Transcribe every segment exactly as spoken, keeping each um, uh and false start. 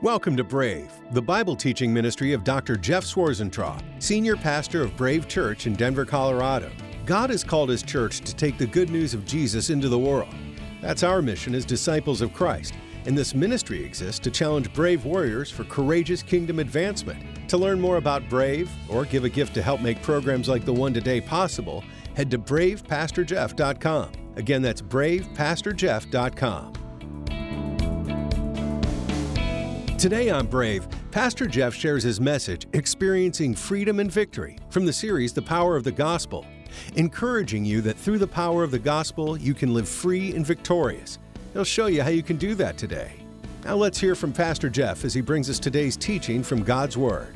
Welcome to Brave, the Bible teaching ministry of Doctor Jeff Swarzentraub, senior pastor of Brave Church in Denver, Colorado. God has called His church to take the good news of Jesus into the world. That's our mission as disciples of Christ, and this ministry exists to challenge brave warriors for courageous kingdom advancement. To learn more about Brave, or give a gift to help make programs like the one today possible, head to brave pastor jeff dot com. Again, that's brave pastor jeff dot com. Today on Brave, Pastor Jeff shares his message, Experiencing Freedom and Victory, from the series The Power of the Gospel, encouraging you that through the power of the gospel, you can live free and victorious. He'll show you how you can do that today. Now let's hear from Pastor Jeff as he brings us today's teaching from God's Word.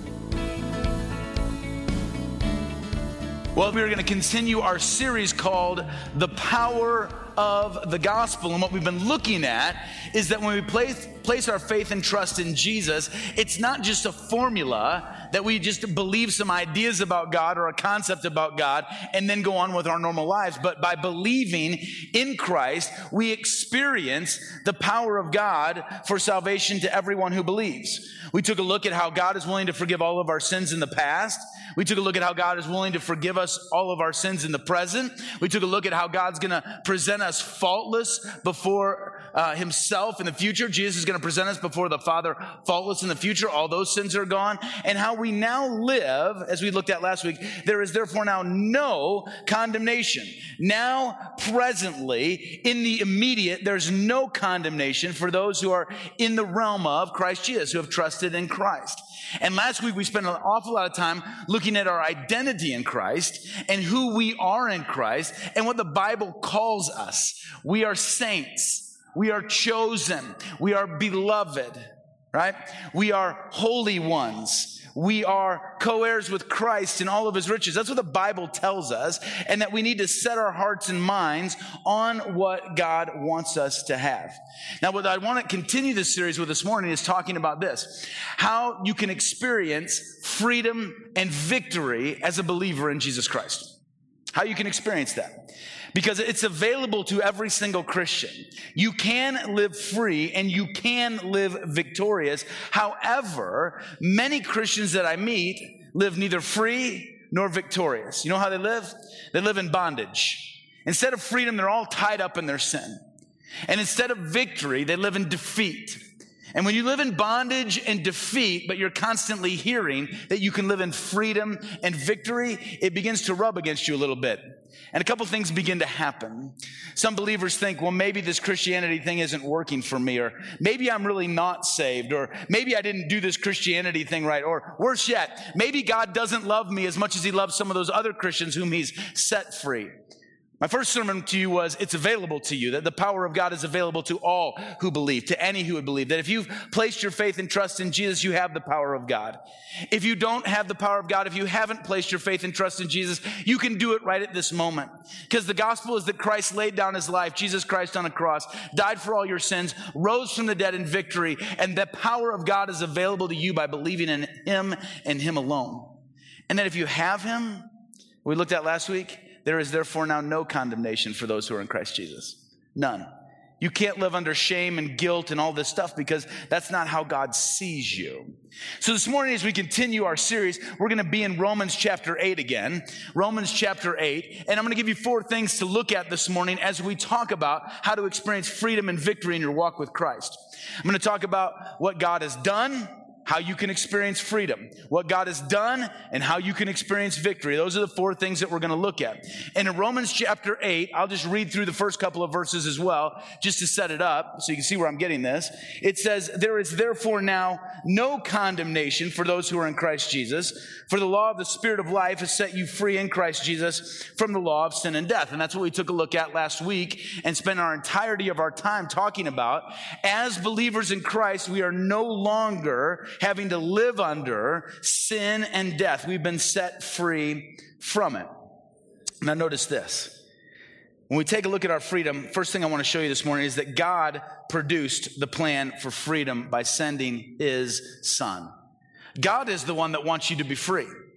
Well, we're going to continue our series called The Power of the Gospel. And what we've been looking at is that when we place, place our faith and trust in Jesus, it's not just a formula that we just believe some ideas about God or a concept about God and then go on with our normal lives. But by believing in Christ, we experience the power of God for salvation to everyone who believes. We took a look at how God is willing to forgive all of our sins in the past. We took a look at how God is willing to forgive us all of our sins in the present. We took a look at how God's going to present us faultless before uh, Himself in the future. Jesus is going to present us before the Father faultless in the future. All those sins are gone. And how we now live, as we looked at last week, there is therefore now no condemnation. Now, presently, in the immediate, there's no condemnation for those who are in the realm of Christ Jesus, who have trusted in Christ. And last week, we spent an awful lot of time looking at our identity in Christ and who we are in Christ and what the Bible calls us. We are saints. We are chosen. We are beloved, right? We are holy ones. We are co-heirs with Christ in all of His riches. That's what the Bible tells us, and that we need to set our hearts and minds on what God wants us to have. Now, what I want to continue this series with this morning is talking about this, how you can experience freedom and victory as a believer in Jesus Christ. How you can experience that. Because it's available to every single Christian. You can live free and you can live victorious. However, many Christians that I meet live neither free nor victorious. You know how they live? They live in bondage. Instead of freedom, they're all tied up in their sin. And instead of victory, they live in defeat. And when you live in bondage and defeat, but you're constantly hearing that you can live in freedom and victory, it begins to rub against you a little bit. And a couple things begin to happen. Some believers think, well, maybe this Christianity thing isn't working for me, or maybe I'm really not saved, or maybe I didn't do this Christianity thing right, or worse yet, maybe God doesn't love me as much as He loves some of those other Christians whom He's set free. My first sermon to you was, it's available to you, that the power of God is available to all who believe, to any who would believe, that if you've placed your faith and trust in Jesus, you have the power of God. If you don't have the power of God, if you haven't placed your faith and trust in Jesus, you can do it right at this moment. Because the gospel is that Christ laid down His life, Jesus Christ on a cross, died for all your sins, rose from the dead in victory, and the power of God is available to you by believing in Him and Him alone. And that if you have Him, we looked at last week, there is therefore now no condemnation for those who are in Christ Jesus. None. You can't live under shame and guilt and all this stuff because that's not how God sees you. So this morning as we continue our series, we're going to be in Romans chapter eight again. Romans chapter eight. And I'm going to give you four things to look at this morning as we talk about how to experience freedom and victory in your walk with Christ. I'm going to talk about what God has done, how you can experience freedom, what God has done, and how you can experience victory. Those are the four things that we're going to look at. And in Romans chapter eight, I'll just read through the first couple of verses as well, just to set it up, so you can see where I'm getting this. It says, there is therefore now no condemnation for those who are in Christ Jesus, for the law of the Spirit of life has set you free in Christ Jesus from the law of sin and death. And that's what we took a look at last week and spent our entirety of our time talking about. As believers in Christ, we are no longer having to live under sin and death. We've been set free from it. Now notice this. When we take a look at our freedom, first thing I want to show you this morning is that God produced the plan for freedom by sending His Son. God is the one that wants you to be free.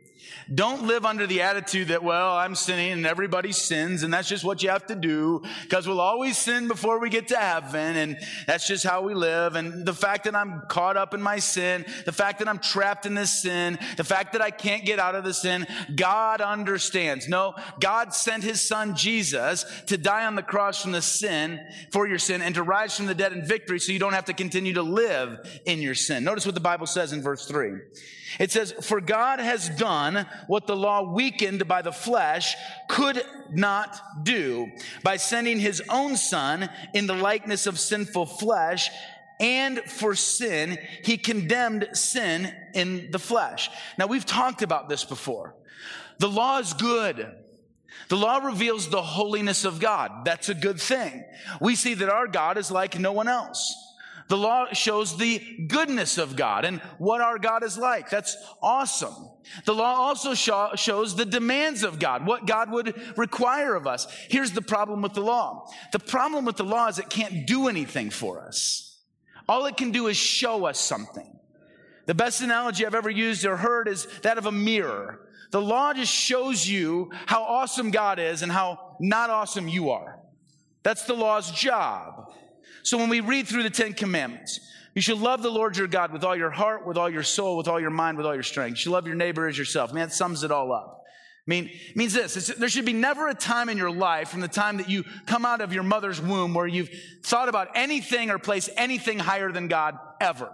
Don't live under the attitude that, well, I'm sinning and everybody sins and that's just what you have to do because we'll always sin before we get to heaven and that's just how we live. And the fact that I'm caught up in my sin, the fact that I'm trapped in this sin, the fact that I can't get out of the sin, God understands. No, God sent his son Jesus to die on the cross from the sin, for your sin, and to rise from the dead in victory so you don't have to continue to live in your sin. Notice what the Bible says in verse three. It says, for God has done what the law weakened by the flesh could not do by sending his own son in the likeness of sinful flesh, and for sin, he condemned sin in the flesh. Now, we've talked about this before. The law is good. The law reveals the holiness of God. That's a good thing. We see that our God is like no one else. The law shows the goodness of God and what our God is like. That's awesome. The law also show, shows the demands of God, what God would require of us. Here's the problem with the law. The problem with the law is it can't do anything for us. All it can do is show us something. The best analogy I've ever used or heard is that of a mirror. The law just shows you how awesome God is and how not awesome you are. That's the law's job. So when we read through the Ten Commandments, you should love the Lord your God with all your heart, with all your soul, with all your mind, with all your strength. You should love your neighbor as yourself. Man, that sums it all up. I mean, it means this. It's, there should be never a time in your life from the time that you come out of your mother's womb where you've thought about anything or placed anything higher than God ever.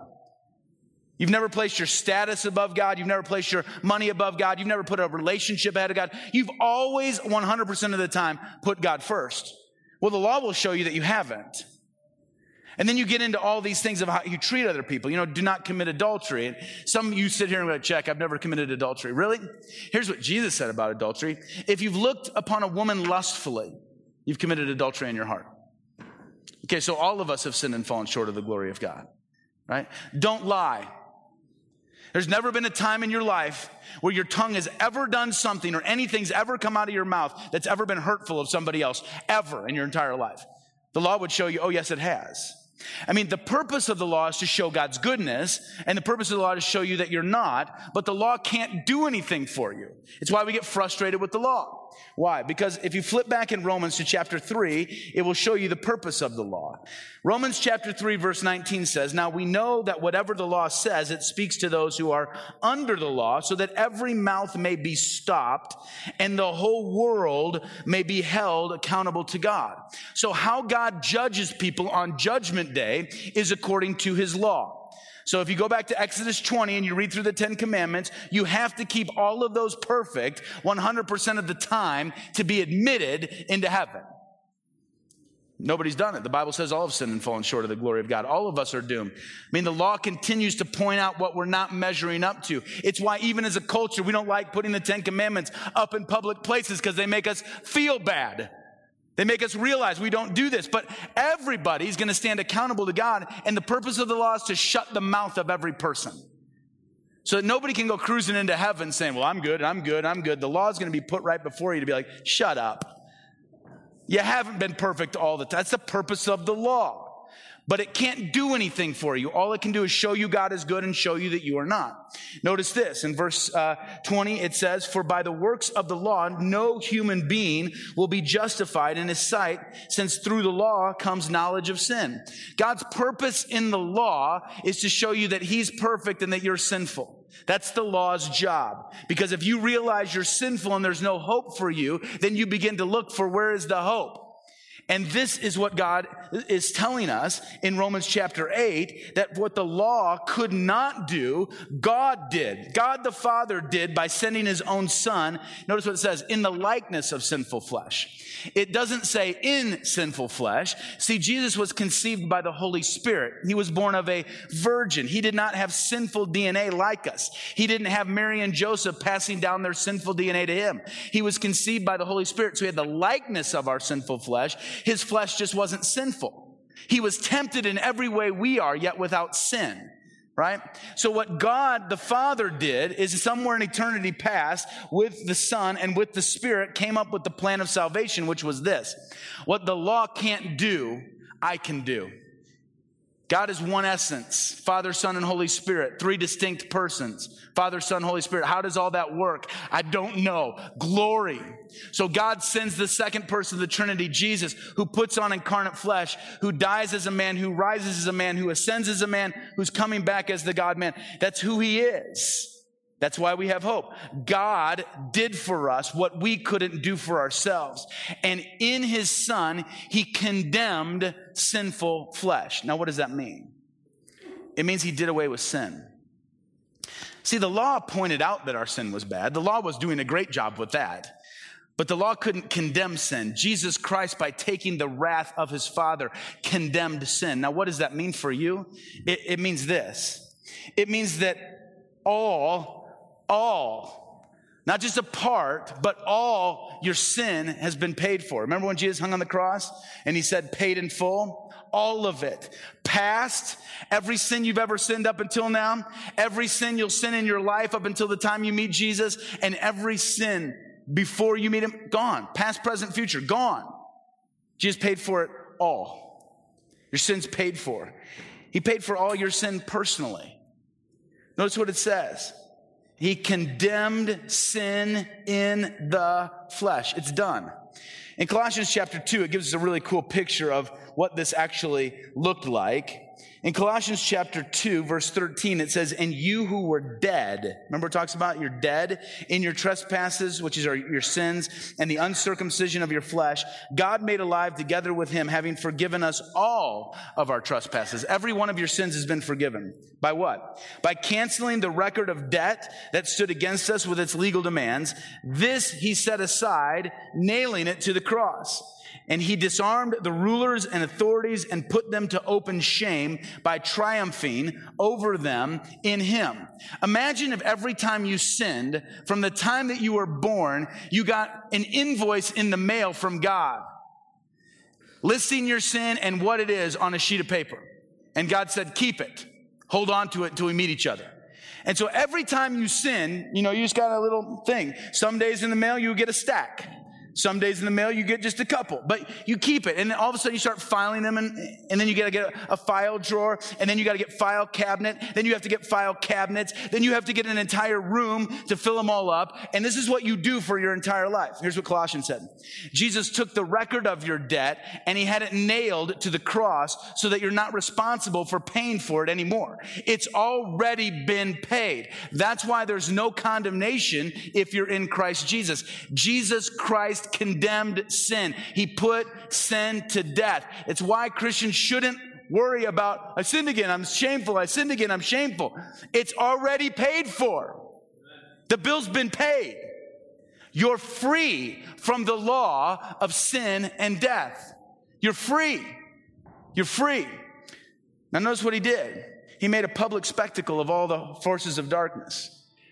You've never placed your status above God. You've never placed your money above God. You've never put a relationship ahead of God. You've always, one hundred percent of the time, put God first. Well, the law will show you that you haven't. And then you get into all these things of how you treat other people. You know, do not commit adultery. And some of you sit here and go, check, I've never committed adultery. Really? Here's what Jesus said about adultery. If you've looked upon a woman lustfully, you've committed adultery in your heart. Okay, so all of us have sinned and fallen short of the glory of God, right? Don't lie. There's never been a time in your life where your tongue has ever done something or anything's ever come out of your mouth that's ever been hurtful of somebody else, ever in your entire life. The law would show you, oh, yes, it has. I mean, the purpose of the law is to show God's goodness, and the purpose of the law is to show you that you're not, but the law can't do anything for you. It's why we get frustrated with the law. Why? Because if you flip back in Romans to chapter three, it will show you the purpose of the law. Romans chapter three, verse nineteen says, now we know that whatever the law says, it speaks to those who are under the law, so that every mouth may be stopped and the whole world may be held accountable to God. So how God judges people on judgment day is according to his law. So if you go back to Exodus twenty and you read through the Ten Commandments, you have to keep all of those perfect one hundred percent of the time to be admitted into heaven. Nobody's done it. The Bible says all have sinned and fallen short of the glory of God. All of us are doomed. I mean, the law continues to point out what we're not measuring up to. It's why even as a culture, we don't like putting the Ten Commandments up in public places because they make us feel bad. They make us realize we don't do this, but everybody's going to stand accountable to God, and the purpose of the law is to shut the mouth of every person so that nobody can go cruising into heaven saying, well, I'm good, I'm good, I'm good. The law is going to be put right before you to be like, shut up. You haven't been perfect all the time. That's the purpose of the law. But it can't do anything for you. All it can do is show you God is good and show you that you are not. Notice this. In verse uh, twenty, it says, for by the works of the law, no human being will be justified in his sight, since through the law comes knowledge of sin. God's purpose in the law is to show you that he's perfect and that you're sinful. That's the law's job. Because if you realize you're sinful and there's no hope for you, then you begin to look for where is the hope. And this is what God is telling us in Romans chapter eight, that what the law could not do, God did. God the Father did by sending his own son. Notice what it says, in the likeness of sinful flesh. It doesn't say in sinful flesh. See, Jesus was conceived by the Holy Spirit. He was born of a virgin. He did not have sinful D N A like us. He didn't have Mary and Joseph passing down their sinful D N A to him. He was conceived by the Holy Spirit, so he had the likeness of our sinful flesh. His flesh just wasn't sinful. He was tempted in every way we are, yet without sin. Right? So what God the Father did is somewhere in eternity past with the Son and with the Spirit came up with the plan of salvation, which was this. What the law can't do, I can do. God is one essence, Father, Son, and Holy Spirit, three distinct persons, Father, Son, Holy Spirit. How does all that work? I don't know. Glory. So God sends the second person of the Trinity, Jesus, who puts on incarnate flesh, who dies as a man, who rises as a man, who ascends as a man, who's coming back as the God-man. That's who he is. That's why we have hope. God did for us what we couldn't do for ourselves. And in his Son, he condemned sinful flesh. Now, what does that mean? It means he did away with sin. See, the law pointed out that our sin was bad. The law was doing a great job with that. But the law couldn't condemn sin. Jesus Christ, by taking the wrath of his Father, condemned sin. Now, what does that mean for you? It, it means this. It means that all All, not just a part, but all your sin has been paid for. Remember when Jesus hung on the cross and he said, paid in full? All of it. Past, every sin you've ever sinned up until now, every sin you'll sin in your life up until the time you meet Jesus, and every sin before you meet him, gone. Past, present, future, gone. Jesus paid for it all. Your sin's paid for. He paid for all your sin personally. Notice what it says. He condemned sin in the flesh. It's done. In Colossians chapter two, it gives us a really cool picture of what this actually looked like. In Colossians chapter two, verse thirteen, it says, and you who were dead, remember it talks about you're dead in your trespasses, which is our, your sins, and the uncircumcision of your flesh, God made alive together with him, having forgiven us all of our trespasses. Every one of your sins has been forgiven. By what? By canceling the record of debt that stood against us with its legal demands. This he set aside, nailing it to the cross. And he disarmed the rulers and authorities and put them to open shame by triumphing over them in him. Imagine if every time you sinned, from the time that you were born, you got an invoice in the mail from God, listing your sin and what it is on a sheet of paper. And God said, keep it. Hold on to it until we meet each other. And so every time you sin, you know, you just got a little thing. Some days in the mail, you get a stack. Some days in the mail, you get just a couple, but you keep it. And then all of a sudden you start filing them, and, and then you got to get a, a file drawer, and then you got to get file cabinet. Then you have to get file cabinets. Then you have to get an entire room to fill them all up. And this is what you do for your entire life. Here's what Colossians said. Jesus took the record of your debt and he had it nailed to the cross so that you're not responsible for paying for it anymore. It's already been paid. That's why there's no condemnation if you're in Christ Jesus. Jesus Christ condemned sin. He put sin to death. It's why Christians shouldn't worry about, I sinned again, I'm shameful, I sinned again, I'm shameful. It's already paid for. The bill's been paid. You're free from the law of sin and death. You're free. You're free. Now notice what he did. He made a public spectacle of all the forces of darkness.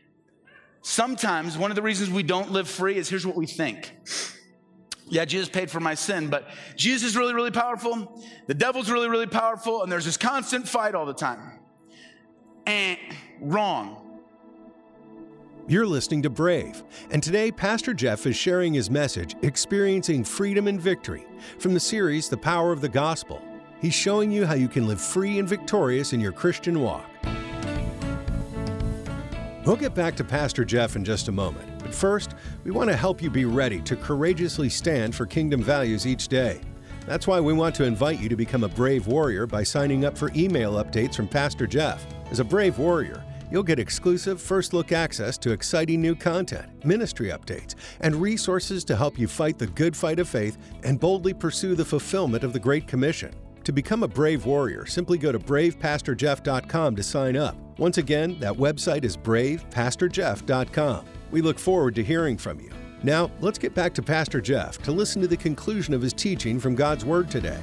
Sometimes one of the reasons we don't live free is here's what we think. Yeah, Jesus paid for my sin, but Jesus is really, really powerful. The devil's really, really powerful, and there's this constant fight all the time. And wrong. You're listening to Brave, and today Pastor Jeff is sharing his message, Experiencing Freedom and Victory, from the series The Power of the Gospel. He's showing you how you can live free and victorious in your Christian walk. We'll get back to Pastor Jeff in just a moment, but first, we want to help you be ready to courageously stand for kingdom values each day. That's why we want to invite you to become a Brave Warrior by signing up for email updates from Pastor Jeff. As a Brave Warrior, you'll get exclusive first-look access to exciting new content, ministry updates, and resources to help you fight the good fight of faith and boldly pursue the fulfillment of the Great Commission. To become a Brave Warrior, simply go to brave pastor jeff dot com to sign up. Once again, that website is brave pastor jeff dot com. We look forward to hearing from you. Now, let's get back to Pastor Jeff to listen to the conclusion of his teaching from God's Word today.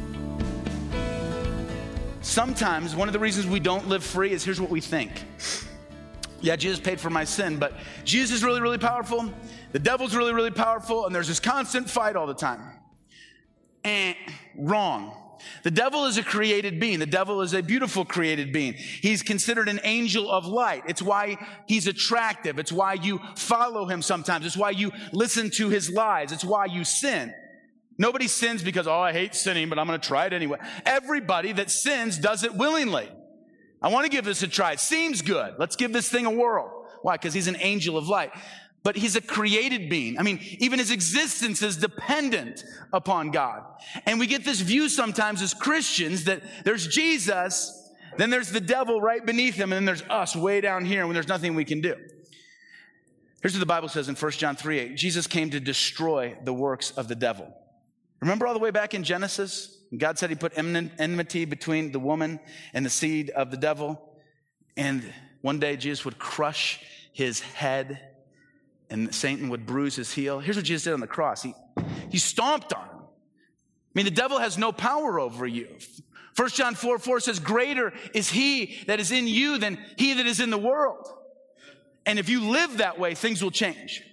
Sometimes one of the reasons we don't live free is here's what we think. Yeah, Jesus paid for my sin, but Jesus is really, really powerful. The devil's really, really powerful, and there's this constant fight all the time. And wrong. The devil is a created being. The devil is a beautiful created being. He's considered an angel of light. It's why he's attractive. It's why you follow him sometimes. It's why you listen to his lies. It's why you sin. Nobody sins because, oh, I hate sinning, but I'm going to try it anyway. Everybody that sins does it willingly. I want to give this a try. It seems good. Let's give this thing a whirl. Why? Because he's an angel of light. But he's a created being. I mean, even his existence is dependent upon God. And we get this view sometimes as Christians that there's Jesus, then there's the devil right beneath him, and then there's us way down here when there's nothing we can do. Here's what the Bible says in First John three eight. Jesus came to destroy the works of the devil. Remember all the way back in Genesis? God said he put enmity between the woman and the seed of the devil. And one day Jesus would crush his head and Satan would bruise his heel. Here's what Jesus did on the cross. He, he stomped on him. I mean, the devil has no power over you. First John four four says, greater is he that is in you than he that is in the world. And if you live that way, things will change.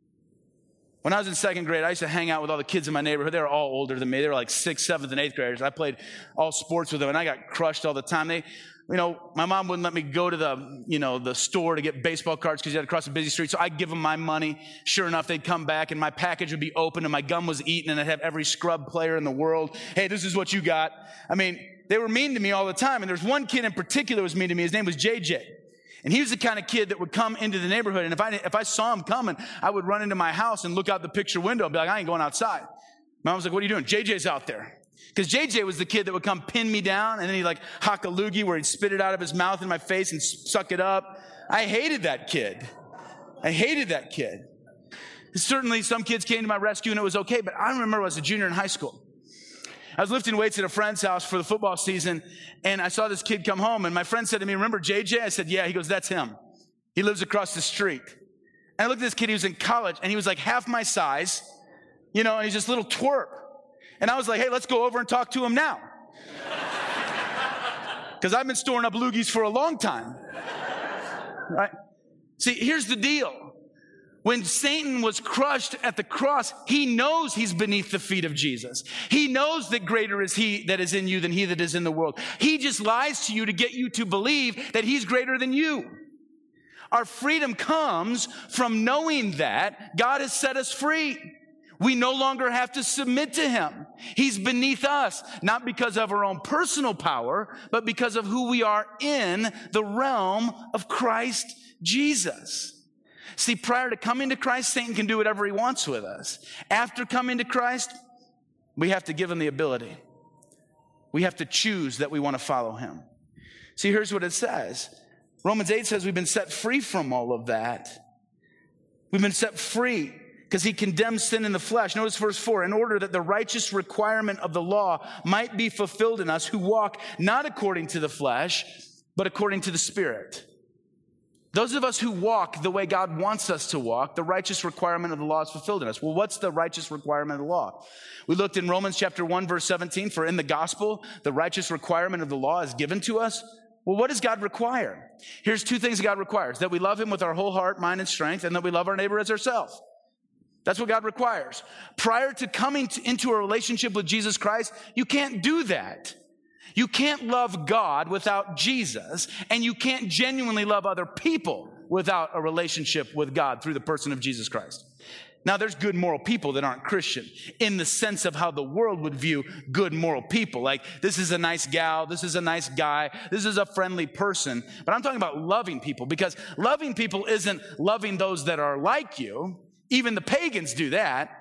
When I was in second grade, I used to hang out with all the kids in my neighborhood. They were all older than me. They were like sixth, seventh, and eighth graders. I played all sports with them, and I got crushed all the time. They, you know, my mom wouldn't let me go to the, you know, the store to get baseball cards because you had to cross a busy street. So I'd give them my money. Sure enough, they'd come back, and my package would be open, and my gum was eaten, and I'd have every scrub player in the world. Hey, this is what you got. I mean, they were mean to me all the time, and there's one kid in particular who was mean to me. His name was J J. And he was the kind of kid that would come into the neighborhood, and if I if I saw him coming, I would run into my house and look out the picture window and be like, I ain't going outside. My mom was like, what are you doing? J J's out there. Because J J was the kid that would come pin me down, and then he'd like hock a loogie where he'd spit it out of his mouth in my face and suck it up. I hated that kid. I hated that kid. Certainly some kids came to my rescue and it was okay, but I remember I was a junior in high school. I was lifting weights at a friend's house for the football season, and I saw this kid come home, and my friend said to me, remember J J? I said, yeah. He goes, that's him. He lives across the street. And I looked at this kid, he was in college, and he was like half my size, you know, and he's just a little twerp. And I was like, hey, let's go over and talk to him now. Because I've been storing up loogies for a long time. Right? See, here's the deal. When Satan was crushed at the cross, he knows he's beneath the feet of Jesus. He knows that greater is he that is in you than he that is in the world. He just lies to you to get you to believe that he's greater than you. Our freedom comes from knowing that God has set us free. We no longer have to submit to him. He's beneath us, not because of our own personal power, but because of who we are in the realm of Christ Jesus. See, prior to coming to Christ, Satan can do whatever he wants with us. After coming to Christ, we have to give him the ability. We have to choose that we want to follow him. See, here's what it says. Romans eight says we've been set free from all of that. We've been set free because he condemns sin in the flesh. Notice verse four, in order that the righteous requirement of the law might be fulfilled in us who walk not according to the flesh, but according to the Spirit. Those of us who walk the way God wants us to walk, the righteous requirement of the law is fulfilled in us. Well, what's the righteous requirement of the law? We looked in Romans chapter one, verse seventeen, for in the gospel, the righteous requirement of the law is given to us. Well, what does God require? Here's two things God requires: that we love him with our whole heart, mind, and strength, and that we love our neighbor as ourselves. That's what God requires. Prior to coming to, into a relationship with Jesus Christ, you can't do that. You can't love God without Jesus, and you can't genuinely love other people without a relationship with God through the person of Jesus Christ. Now, there's good moral people that aren't Christian in the sense of how the world would view good moral people. Like, this is a nice gal, this is a nice guy, this is a friendly person. But I'm talking about loving people, because loving people isn't loving those that are like you. Even the pagans do that.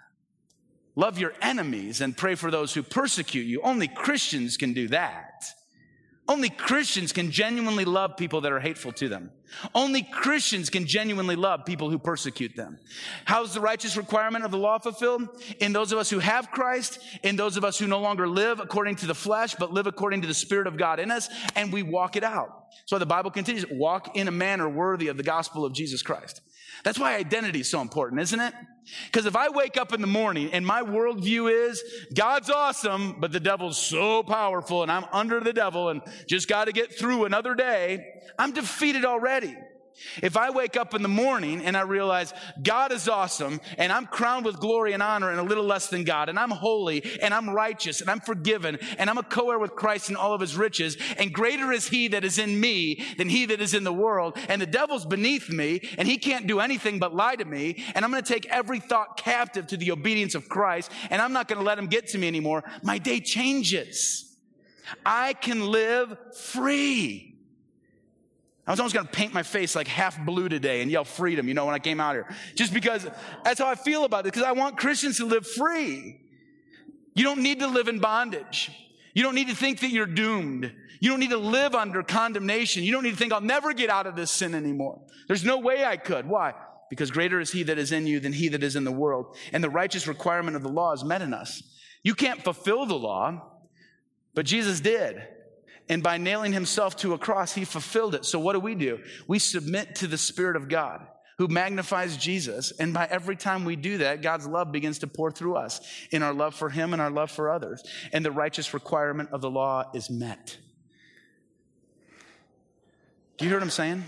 Love your enemies and pray for those who persecute you. Only Christians can do that. Only Christians can genuinely love people that are hateful to them. Only Christians can genuinely love people who persecute them. How's the righteous requirement of the law fulfilled? In those of us who have Christ, in those of us who no longer live according to the flesh, but live according to the Spirit of God in us, and we walk it out. So the Bible continues, walk in a manner worthy of the gospel of Jesus Christ. That's why identity is so important, isn't it? Because if I wake up in the morning and my worldview is God's awesome, but the devil's so powerful and I'm under the devil and just got to get through another day, I'm defeated already. If I wake up in the morning and I realize God is awesome and I'm crowned with glory and honor and a little less than God, and I'm holy and I'm righteous and I'm forgiven and I'm a co-heir with Christ in all of his riches, and greater is he that is in me than he that is in the world, and the devil's beneath me and he can't do anything but lie to me, and I'm going to take every thought captive to the obedience of Christ, and I'm not going to let him get to me anymore, my day changes. I can live free. I was almost going to paint my face like half blue today and yell freedom, you know, when I came out here. Just because that's how I feel about it, because I want Christians to live free. You don't need to live in bondage. You don't need to think that you're doomed. You don't need to live under condemnation. You don't need to think, I'll never get out of this sin anymore. There's no way I could. Why? Because greater is he that is in you than he that is in the world. And the righteous requirement of the law is met in us. You can't fulfill the law, but Jesus did. And by nailing himself to a cross, he fulfilled it. So what do we do? We submit to the Spirit of God who magnifies Jesus. And by every time we do that, God's love begins to pour through us in our love for him and our love for others. And the righteous requirement of the law is met. Do you hear what I'm saying?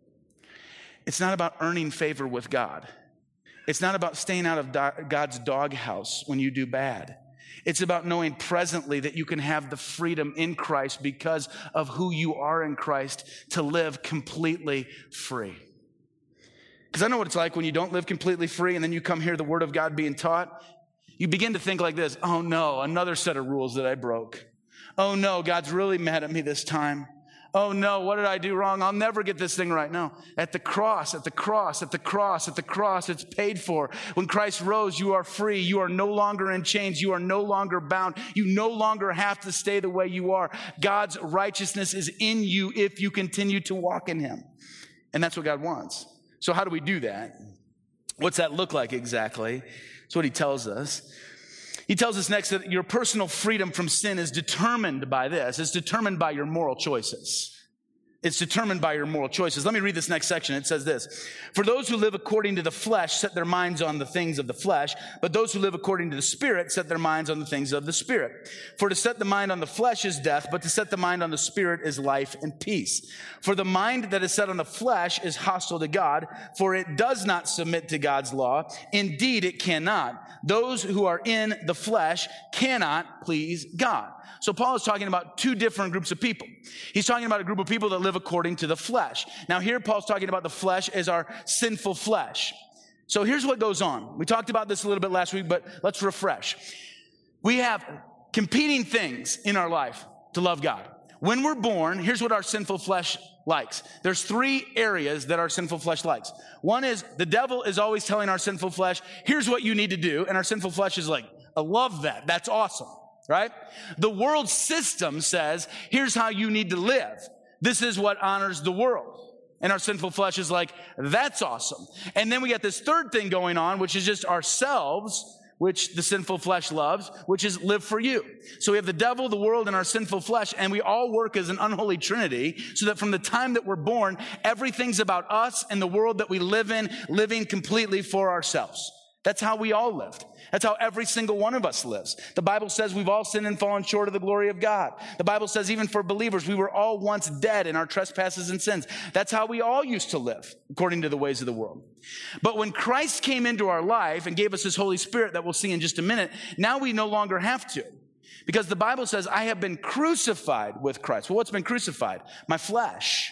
It's not about earning favor with God. It's not about staying out of do- God's doghouse when you do bad. It's about knowing presently that you can have the freedom in Christ because of who you are in Christ to live completely free. Because I know what it's like when you don't live completely free and then you come hear the word of God being taught. You begin to think like this, oh no, another set of rules that I broke. Oh no, God's really mad at me this time. Oh no, what did I do wrong? I'll never get this thing right. No, at the cross, at the cross, at the cross, at the cross, it's paid for. When Christ rose, you are free. You are no longer in chains. You are no longer bound. You no longer have to stay the way you are. God's righteousness is in you if you continue to walk in him. And that's what God wants. So how do we do that? What's that look like exactly? That's what he tells us. He tells us next that your personal freedom from sin is determined by this. It's determined by your moral choices. It's determined by your moral choices. Let me read this next section. It says this. For those who live according to the flesh set their minds on the things of the flesh, but those who live according to the Spirit set their minds on the things of the Spirit. For to set the mind on the flesh is death, but to set the mind on the Spirit is life and peace. For the mind that is set on the flesh is hostile to God, for it does not submit to God's law. Indeed, it cannot. Those who are in the flesh cannot please God. So Paul is talking about two different groups of people. He's talking about a group of people that live according to the flesh. Now here Paul's talking about the flesh as our sinful flesh. So here's what goes on. We talked about this a little bit last week, but let's refresh. We have competing things in our life to love God. When we're born, here's what our sinful flesh likes. There's three areas that our sinful flesh likes. One is the devil is always telling our sinful flesh, here's what you need to do. And our sinful flesh is like, I love that. That's awesome. Right? The world system says, here's how you need to live. This is what honors the world. And our sinful flesh is like, that's awesome. And then we got this third thing going on, which is just ourselves, which the sinful flesh loves, which is live for you. So we have the devil, the world, and our sinful flesh, and we all work as an unholy trinity so that from the time that we're born, everything's about us and the world that we live in, living completely for ourselves. That's how we all lived. That's how every single one of us lives. The Bible says we've all sinned and fallen short of the glory of God. The Bible says even for believers, we were all once dead in our trespasses and sins. That's how we all used to live, according to the ways of the world. But when Christ came into our life and gave us his Holy Spirit that we'll see in just a minute, now we no longer have to. Because the Bible says, I have been crucified with Christ. Well, what's been crucified? My flesh.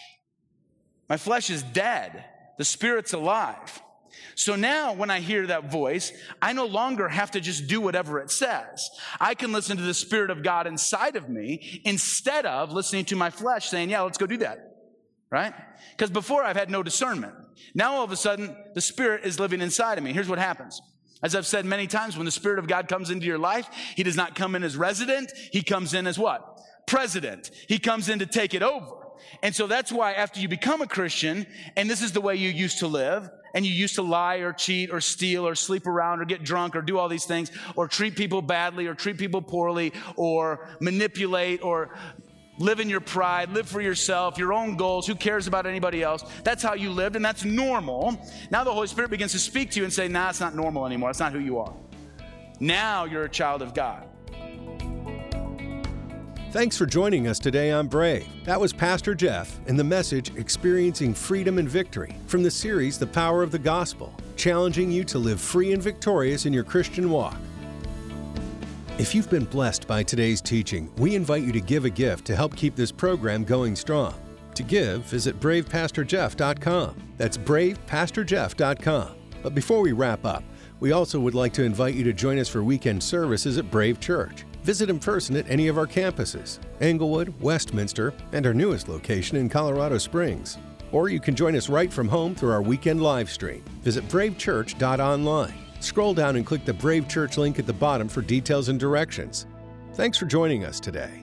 My flesh is dead. The Spirit's alive. So now when I hear that voice, I no longer have to just do whatever it says. I can listen to the Spirit of God inside of me instead of listening to my flesh saying, yeah, let's go do that. Right? Because before I've had no discernment. Now all of a sudden, the Spirit is living inside of me. Here's what happens. As I've said many times, when the Spirit of God comes into your life, he does not come in as resident. He comes in as what? President. He comes in to take it over. And so that's why after you become a Christian, and this is the way you used to live, and you used to lie or cheat or steal or sleep around or get drunk or do all these things or treat people badly or treat people poorly or manipulate or live in your pride, live for yourself, your own goals, who cares about anybody else? That's how you lived, and that's normal. Now the Holy Spirit begins to speak to you and say, nah, it's not normal anymore. It's not who you are. Now you're a child of God. Thanks for joining us today on Brave. That was Pastor Jeff and the message Experiencing Freedom and Victory from the series The Power of the Gospel, challenging you to live free and victorious in your Christian walk. If you've been blessed by today's teaching, we invite you to give a gift to help keep this program going strong. To give, visit brave pastor jeff dot com. That's brave pastor jeff dot com. But before we wrap up, we also would like to invite you to join us for weekend services at Brave Church. Visit in person at any of our campuses, Englewood, Westminster, and our newest location in Colorado Springs. Or you can join us right from home through our weekend live stream. Visit brave church dot online. Scroll down and click the Brave Church link at the bottom for details and directions. Thanks for joining us today.